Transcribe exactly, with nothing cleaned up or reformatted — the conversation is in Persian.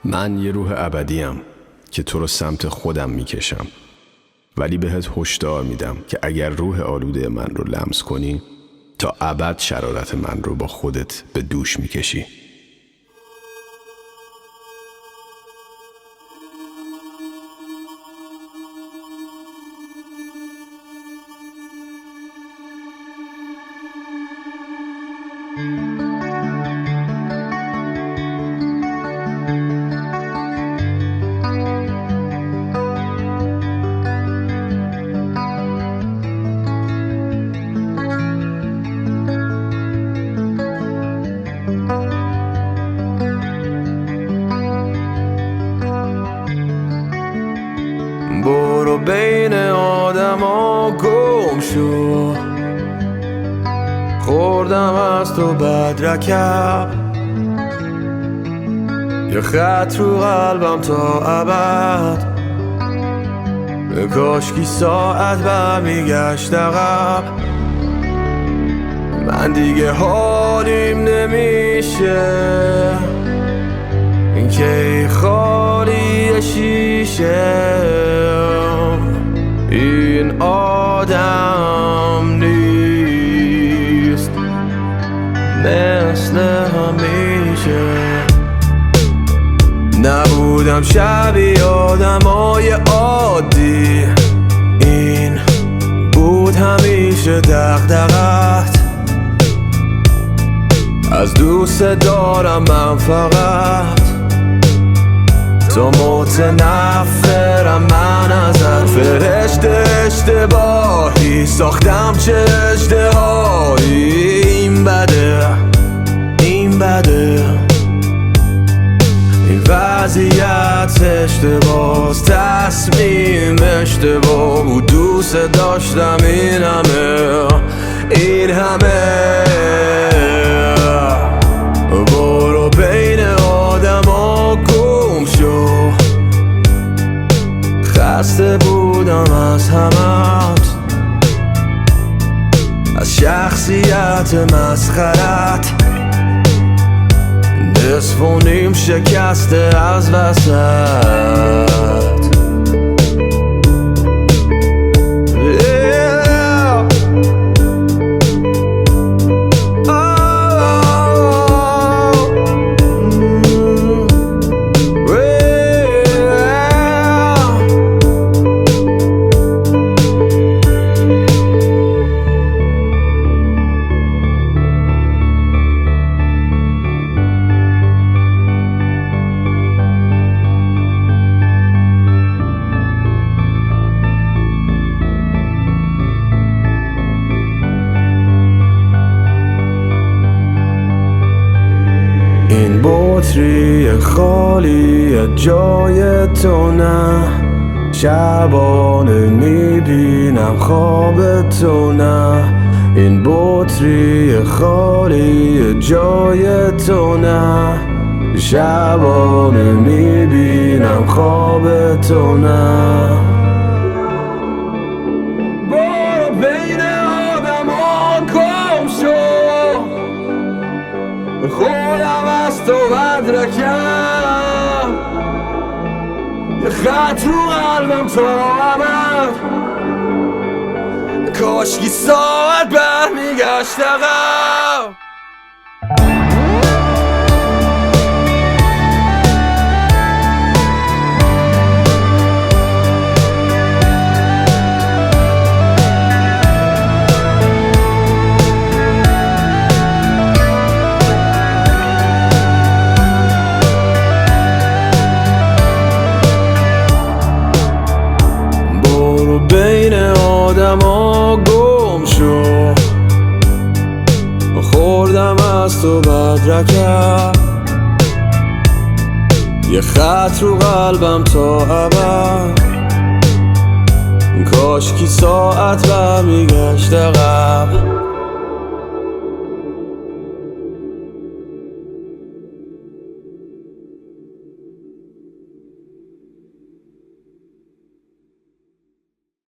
من یه روح ابدیم که تو رو سمت خودم میکشم، ولی بهت هشدار میدم که اگر روح آلوده من رو لمس کنی تا ابد شرارت من رو با خودت به دوش میکشی. برو بین آدم ها گم شو، خوردم از تو بدرکب، یه خط رو قلبم تا ابد. کاشکی ساعت برمیگشت عقب، من دیگه حالیم نمیشه این که خالی شیشه. این آدم نیست مثل همیشه. نبودم شبیه آدمای عادی، این بود همیشه دغدغت. از دوست دارم من فقط، تو متنفرم من ازت. فرشته اشتباهی ساختم چه اشتهایی، این بده این بده این وضعیت اشتباس، تصمیم اشتباه بود. دوست داشتم این همه این همه. برو بین آدم ها گم شو، خسته بودم از همت، از شخصیت مسخرت. نصف و نیم شکسته از وسط. این بطری خالی جای تو نه، شبانه میبینم خواب تو نه. این بطری خالی جای تو نه، شبانه میبینم خواب تو نه. برو بین آدم ها گم شو، خودم از تو بدرکم، یه خط رو قلبم تا ابد. کاشکی ساعت برمیگشت عقب. بین آدم ها گم شو، خوردم از تو بدرکب، یه خط رو قلبم تا ابد. کاشکی ساعت برمیگشت عقب.